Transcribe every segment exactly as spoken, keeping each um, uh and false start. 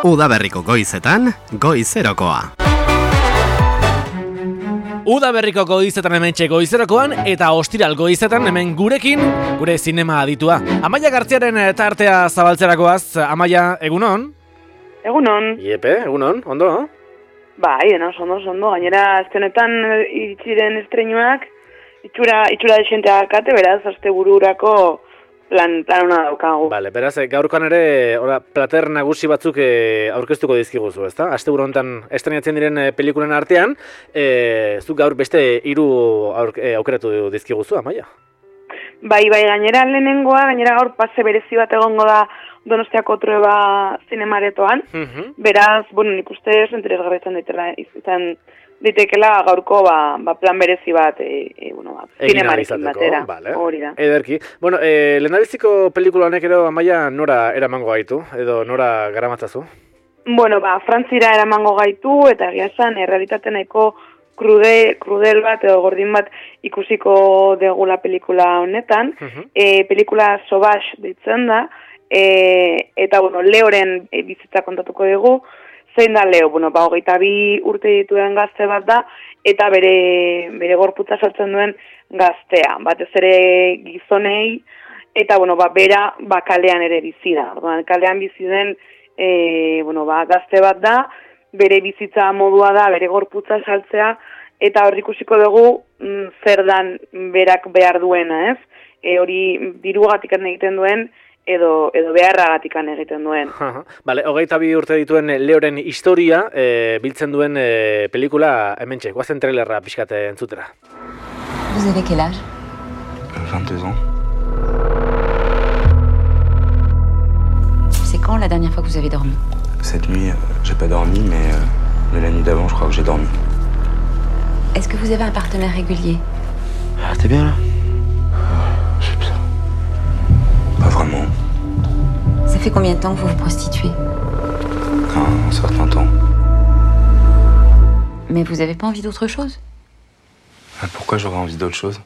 Udaberriko goizetan, goizerokoa. Udaberriko goizetan hementxe goizerokoan eta ostiral goizetan hemen gurekin, gure zinema aditua. Amaia Gartziaren tartea zabaltzerakoaz, Amaia, egunon? Egunon. Iepe, egunon, ondo? Bai, dena, ondo, ondo. Gainera, aztenetan itxiren estreinuak, itxura, itxura desentea kate, beraz, azte bururako plan, plan hona daukagu. Bale, beraz, gaurkoan ere, ora, plater nagusi batzuk e, aurkeztuko dizkiguzu, ezta? Aste buru honetan estreinatzen diren e, pelikulen artean, e, zuk gaur beste hiru aur, e, aukeratu dizkiguzu, Amaia? Bai, bai, gainera lehenengoa, gainera gaur pase berezi bat egongo da Donostiako Trueba zinemaretoan. Uh-huh. Beraz, bueno, nik uste interesgarri izan daitela, izan ditekela gaurko ba, ba plan berezi bat, e, e, bueno, ba, zinemarekin batera. Vale. Hori da. Ederki. Bueno, e, lehendabiziko pelikula honek ero, Amaia, nora eramango gaitu, edo nora garamatzazu? Bueno, ba, Frantzira eramango gaitu, eta egia esan, errealitate nahiko krude, krudel bat edo gordin bat ikusiko degula pelikula honetan. Uh-huh. E, pelikula Sauvage deitzen da, e, eta bueno, Leoren e, bizitza kontatuko dugu. Zein da Leo? Bueno, ba, hogeita bi urte dituen gazte bat da, eta bere, bere gorputza saltzen duen gaztea. Batez ere gizonei, eta bueno, ba, bera ba, kalean ere bizi da. Orduan, kalean bizi den e, bueno, ba, gazte bat da, bere bizitza modua da, bere gorputza saltzea, eta hor ikusiko dugu mm, zer dan berak behar duena, ez? E, hori dirugatik egiten duen, edo edo beharragatikan egiten duen. Bale, hogeita bi urte dituen Leoren historia e, biltzen duen e, pelikula hementxe, guazen trailerra pixkate entzutera. Vous avez quel âge? vingt-deux ans. C'est quand la dernière fois que vous avez dormi? Cette nuit, euh, j'ai pas dormi, mais, euh, mais la nuit d'avant, je crois que j'ai dormi. Est-ce que vous avez un partenaire régulier? Ah, t'es bien là? Je sais pas. Pas vraiment. Ça fait combien de temps que vous vous prostituez? Un, un certain temps. Mais vous avez pas envie d'autre chose? Ah, pourquoi j'aurais envie d'autre chose?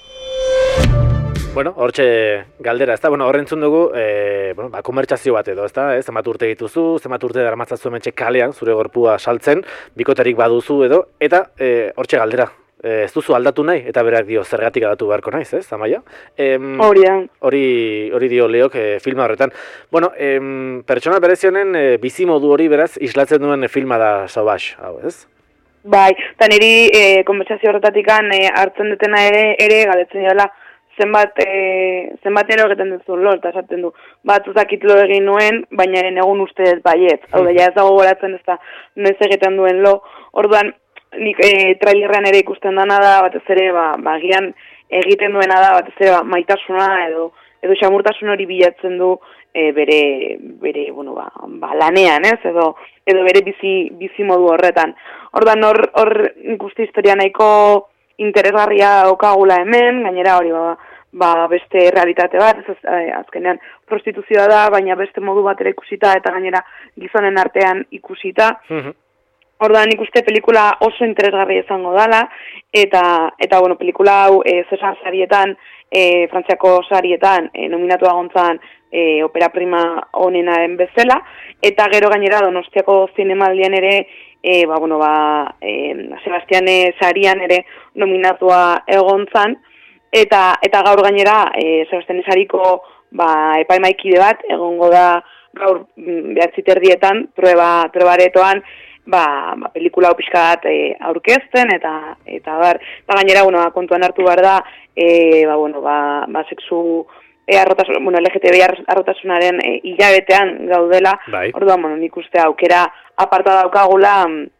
Bueno, hortxe galdera, ezta? Bueno, horrentzun dugu, e, bueno, ba, komertzazio bat edo, ezta? Ez, zenbat urte dituzu, zenbat urte daramatzazu hementxe kalean, zure gorpua saltzen, bikotarik baduzu edo, eta e, hortxe galdera. E, ez duzu aldatu nahi, eta berak dio zergatik aldatu beharko naiz, ez, Amaia? Hori da. Hori, hori dio Leok e, filma horretan. Bueno, em, pertsona berezionen e, bizimodu hori beraz islatzen duen filma da Sauvage, hau, ez? Bai, eta niri e, konbertsazio horretatikan e, hartzen dutena ere, ere galetzen dela, zenbat, e, zenbat ero egiten duzu lo, eta esaten du, bat uzakit lo egin nuen, baina eren egun uste ez baiet. Hau da, ja ez dago goratzen ez da, noiz egiten duen lo. Orduan, nik e, trailerrean ere ikusten dana da, batez ere, ba, ba, gian egiten duena da, batez ere, ba, maitasuna edo, edo xamurtasun hori bilatzen du e, bere, bere, bueno, ba, ba, lanean, ez, edo, edo bere bizi, bizi modu horretan. Orduan, hor, hor ikuste historia nahiko interesgarria daukagula hemen, gainera hori ba, ba beste realitate bat, ez, azkenean prostituzioa da, baina beste modu batera ikusita eta gainera gizonen artean ikusita. Uh-huh. Orduan ikuste pelikula oso interesgarria izango dala, eta, eta bueno, pelikula hau e, Cesar sarietan, e, Frantziako sarietan, e, nominatu agontzan e, opera prima honenaren bezala, eta gero gainera Donostiako zinemaldian ere, E, ba, bueno, ba, e, Sebastiane sarian ere nominatua egontzan, eta eta gaur gainera e, Sebastiane sariko ba, epaimaikide bat egongo da gaur behatzi terdietan, Trueba, Truebaretoan, ba, ba, pelikula hau pixka bat e, aurkezten, eta eta bar, eta gainera, bueno, ba, kontuan hartu behar da, e, ba, bueno, ba, ba, sexu, E, arrotasun, bueno, L G T B arrotasunaren e, hilabetean gaudela, bai. Orduan, bueno, nik uste aukera aparta daukagula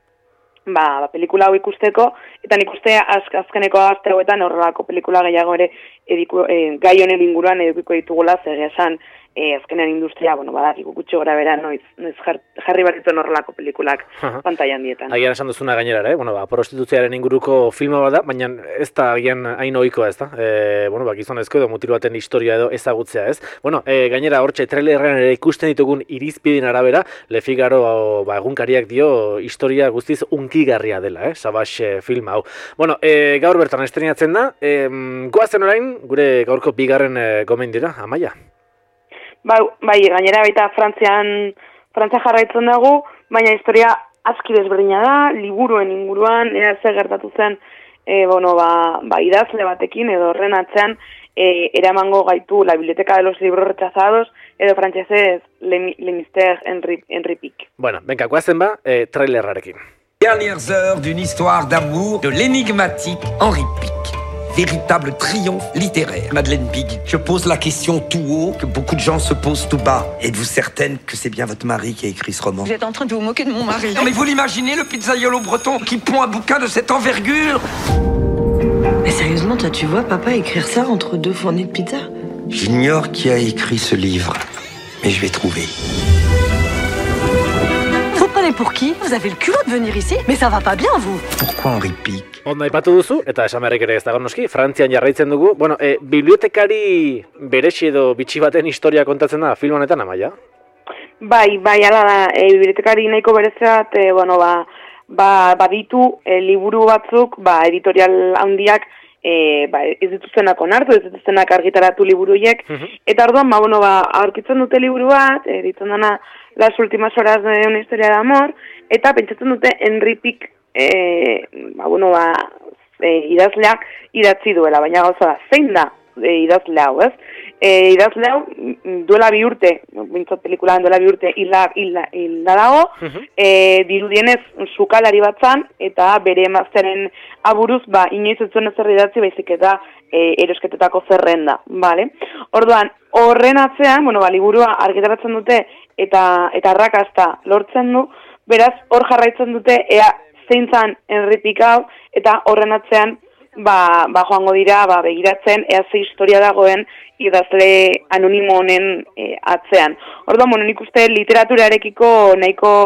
ba, ba, pelikula hau ikusteko, eta nik uste az, azkeneko azte hauetan horrelako pelikula gehiago ere ediku, e, gai honen inguruan edukiko ditugula, zer esan e, azkenean industria, bueno, badakigu gutxi gora bera, noiz, noiz jar, jarri barritzen horrelako pelikulak pantailan dietan. Agian esan duzuna gainera, eh? Bueno, ba, prostituziaren inguruko filma bat da, baina ez da agian hain ohikoa, ez da? E, bueno, ba, gizonezko edo mutilu baten historia edo ezagutzea, ez? Bueno, e, gainera hortxe trailerrean ere ikusten ditugun irizpideen arabera, Le Figaro ba, egunkariak dio historia guztiz unkigarria dela, eh? Sauvage filma hau. Bueno, e, gaur bertan estrenatzen da, e, goazen orain, gure gaurko bigarren e, gomendira, Amaia? Ba, bai, gainera baita Frantzian Frantzia jarraitzen dugu, baina historia aski desberdina da, liburuen inguruan, ea zer gertatu zen, e, bueno, ba, ba, idazle batekin, edo horren atzean, e, eramango gaitu La Biblioteca de los Libros Rechazados, edo frantsesez Le, Le Mystère Henri, Henri Pic. Bueno, benka, guazen ba, e, trailerrarekin. Dernières heures d'une histoire d'amour de l'énigmatique Henri Pic. Véritable triomphe littéraire. Madeleine Big, je pose la question tout haut que beaucoup de gens se posent tout bas. Êtes-vous certaine que c'est bien votre mari qui a écrit ce roman? Vous êtes en train de vous moquer de mon mari. Non mais vous l'imaginez, le pizzaiolo breton qui pond un bouquin de cette envergure? Mais sérieusement, toi tu vois papa écrire ça entre deux fournées de pizza? J'ignore qui a écrit ce livre, mais je vais trouver. Vous prenez pour qui? Vous avez le culot de venir ici? Mais ça va pas bien, vous. Pourquoi Henri Pic? Ondo aipatu duzu, eta esan beharrik ere ez dago noski, Frantzian jarraitzen dugu. Bueno, e, bibliotekari beresi edo bitxi baten historia kontatzen da film honetan, Amaia? Bai, bai, ala da, e, bibliotekari nahiko berezat, e, bueno, ba, ba, baditu e, liburu batzuk, ba, editorial handiak, e, ba, ez dituztenak onartu, ez dituztenak argitaratu liburuiek, uh-huh. Eta orduan, ba, bueno, ba, aurkitzen dute liburu bat, e, ditzen dana Las últimas horas de una historia de amor, eta pentsatzen dute Henri Pic, e, ba, bueno, ba, e, idazleak idatzi duela, baina gauza da, zein da e, idazle hau, ez? E, idazle hau duela bi urte, bintzat pelikulan duela bi urte hilda, hilda, hilda dago, uh-huh. e, dirudienez sukalari batzan, eta bere emaztearen aburuz, ba, inoiz ez zuen ezer idatzi, baizik eta e, erosketetako zerrenda, bale? Orduan, horren atzean, bueno, ba, liburua argitaratzen dute, eta eta arrakasta lortzen du, beraz, hor jarraitzen dute, ea zein zan Henri Pic hau, eta horren atzean, ba, ba joango dira, ba, begiratzen, ea ze historia dagoen idazle anonimo honen e, atzean. Orduan, bueno, nik uste literaturarekiko nahiko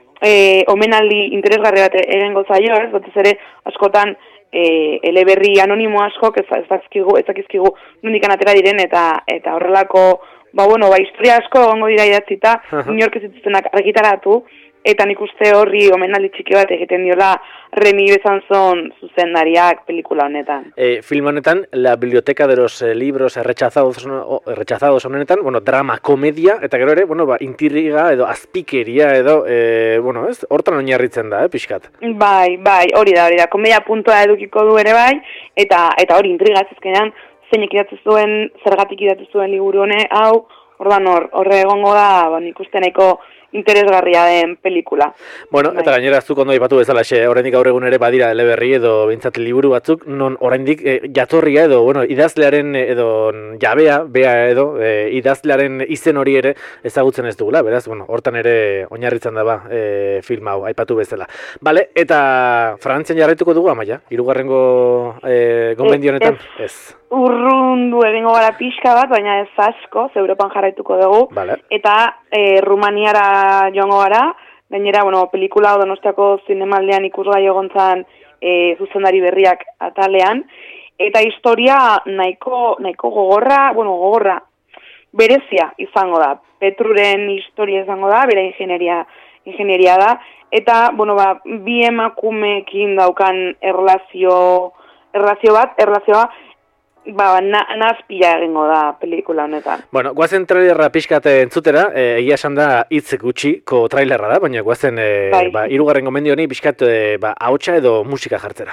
e, omenaldi interesgarri bat egingo zaio, ez, batez ere askotan e, eleberri anonimo asko, ez dakizkigu, ez dakizkigu nondikan atera diren, eta eta horrelako, ba, bueno, ba, historia asko gongo dira idatzita, inork ez dituztenak argitaratu, eta nik uste horri omenaldi txiki bat egiten diola Remy Besançon zuzendariak pelikula honetan. E, film honetan, La Biblioteca de los Libros Rechazados, o, rechazados honetan, bueno, drama, komedia, eta gero ere, bueno, ba, intriga edo azpikeria edo, e, bueno, ez, hortan oinarritzen da, eh, pixkat. Bai, bai, hori da, hori da, komedia puntua edukiko du ere bai, eta eta hori intriga ezkenean, zeinek idatzi zuen, zergatik idatzi zuen liburu hone, hau, ordan hor, horre egongo da, ba, nik uste nahiko interesgarria den pelikula. Bueno, bai. Eta gainera zuk ondo aipatu bezalaxe, oraindik gaur egun ere badira eleberri edo behintzat liburu batzuk, non oraindik e, jatorria edo, bueno, idazlearen edo jabea, bea edo, e, idazlearen izen hori ere ezagutzen ez dugula, beraz, bueno, hortan ere oinarritzen da ba, e, film hau, aipatu bezala. Bale, eta Frantzian jarraituko dugu, Amaia? Hirugarrengo e, gonbendio honetan? Ez. ez. Urrundu egingo gara pixka bat, baina ez asko, Europan jarraituko dugu, vale. Eta e, Rumaniara joango gara, gainera, bueno, pelikula Donostiako zinemaldean ikusgai egontzan e, zuzendari berriak atalean, eta historia nahiko, nahiko gogorra, bueno, gogorra, berezia izango da, Petruren historia izango da, bera ingenieria, ingenieria da, eta, bueno, ba, bi emakumeekin daukan erlazio, erlazio bat, erlazioa, ba, na, nazpila egingo da pelikula honetan. Bueno, guazen trailerra pixkat entzutera, e, egia esan da hitz gutxiko trailerra da, baina guazen e, bai. ba, hirugarren gomendio honi pixkat e, ba, ahotsa edo musika jartzera.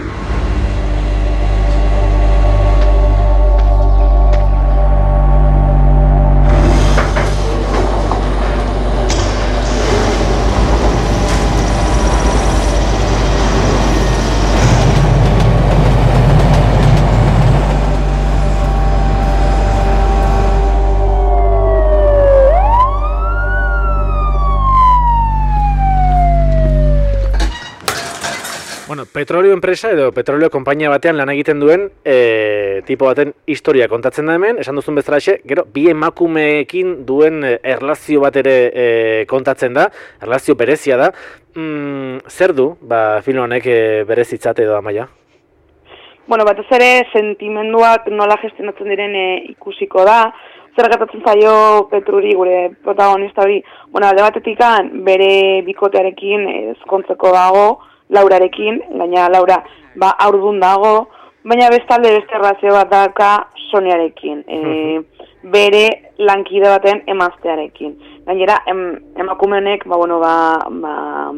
Bueno, petrolio enpresa edo petrolio konpainia batean lan egiten duen e, tipo baten historia kontatzen da hemen, esan duzun bezalaxe, gero bi emakumeekin duen erlazio bat ere e, kontatzen da, erlazio berezia da. Mm, zer du, ba, film honek e, berezitzat edo, Amaia? Bueno, batez ere sentimenduak nola gestionatzen diren e, ikusiko da, zer gertatzen zaio Petruri, gure protagonista hori, bueno, alde batetikan bere bikotearekin ezkontzeko dago, Laurarekin, gaina Laura ba aurdun dago, baina bestalde beste erlazio bat daka Soniarekin. E, bere lankide baten emaztearekin. Gainera, em, emakumenek, ba, bueno, ba, ba,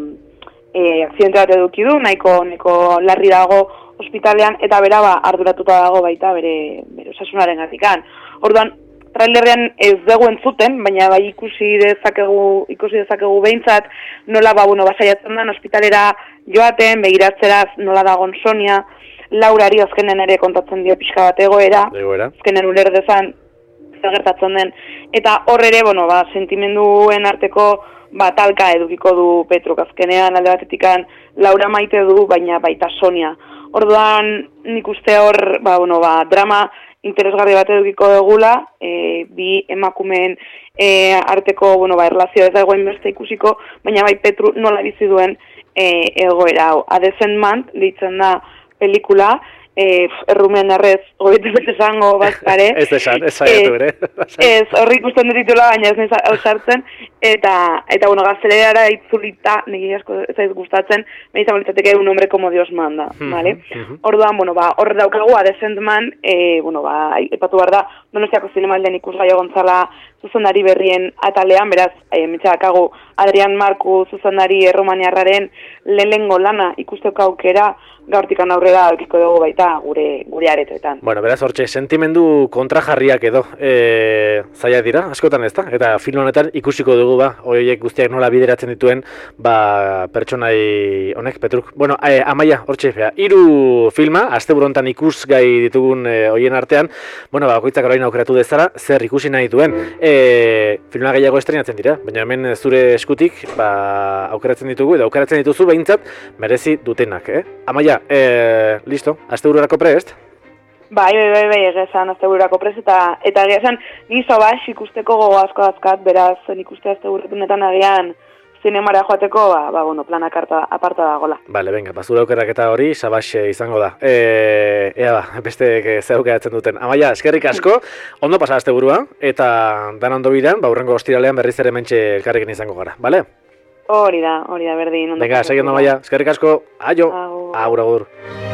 e, akzidente bat eduki du, nahiko, nahiko larri dago ospitalean, eta bera ba, arduratuta dago baita bere, bere osasunaren gatikan. Orduan, trailerrean ez dugu entzuten, baina bai ikusi dezakegu, ikusi dezakegu behintzat, nola ba, bueno, basaiatzen den ospitalera joaten, begiratzeraz nola dagon Sonia, Laurari azkenen ere kontatzen dio pixka bat egoera, egoera. azkenen uler dezan zer gertatzen den, eta hor ere, bueno, ba, sentimenduen arteko ba, talka edukiko du Petruk azkenean, alde batetikan Laura maite du, baina baita Sonia. Orduan, nik uste hor, ba, bueno, ba, drama interesgarri bat edukiko dugula, e, bi emakumeen e, arteko, bueno, ba, erlazio ez dagoen beste ikusiko, baina bai Petru nola bizi duen e, egoera hau. A Decent Man, deitzen da pelikula, e, errumean arrez, hogeita bete zango bazkare. Ez esan, ez saiatu ere. Ez, horri ikusten dut titula, baina ez nahi hau sartzen, eta, eta bueno, gaztelerara itzulita, nire asko ez zaiz gustatzen, nahi izango litzateke un hombre como Dios manda, vale? Orduan, bueno, ba, hor daukagu, A Decent Man, e, bueno, ba, epatu behar da, Donostiako zinemaldean ikusgai egontzala zuzendari berrien atalean, beraz, e, mitxakagu Adrian Marku zuzendari erromaniarraren lehenengo lana ikusteko aukera, gaurtikan aurrera aurkiko dugu baita gure gure aretoetan. Bueno, beraz, hortxe, sentimendu kontrajarriak edo e, zaila dira, askotan ez da? Eta film honetan ikusiko dugu, ba, horiek guztiak nola bideratzen dituen, ba, pertsonai honek, Petruk. Bueno, e, Amaia, hortxe, fea, hiru filma, asteburu hontan ikusgai ditugun e, hoien artean, bueno, ba, bakoitzak orain aukeratu dezara, zer ikusi nahi duen. E, filma gehiago estrenatzen dira, baina hemen zure eskutik, ba, aukeratzen ditugu, edo aukeratzen dituzu behintzat, merezi dutenak, eh? Amaia, e, listo, astebururako prest? Bai, bai, bai, bai, egezan astebururako prest, eta eta egezan gizo bas ikusteko gogo asko dazkat, beraz, ikuste asteburunetan agian zinemara joateko, ba, ba, bueno, planak harta, aparta dagola. Bale, venga, bazura aukerak eta hori, sabaxe izango da. E, ea ba, beste zer aukeratzen duten. Amaia, eskerrik asko, ondo pasa asteburua, eta dan ondo bidan, ba, hurrengo ostiralean berriz ere mentxe elkarrekin izango gara, bale? Hori da, hori da, berdin. Venga, segi ondo Amaia, eskerrik asko, aio, Agur. agur, agur.